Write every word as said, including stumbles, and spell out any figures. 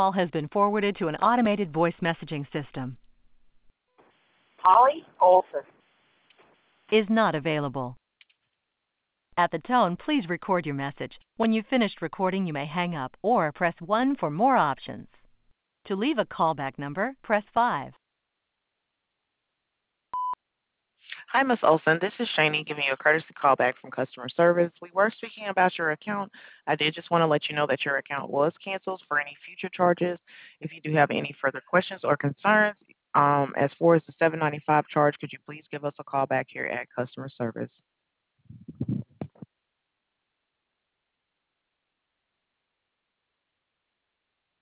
Call has been forwarded to an automated voice messaging system. Holly Olson. Is not available. At the tone, please record your message. When you've finished recording, you may hang up or press one for more options. To leave a callback number, press five. Hi, Miss Olson. This is Shani giving you a courtesy call back from customer service. We were speaking about your account. I did just want to let you know that your account was canceled for any future charges. If you do have any further questions or concerns, um, as far as the seven ninety-five charge, could you please give us a call back here at customer service?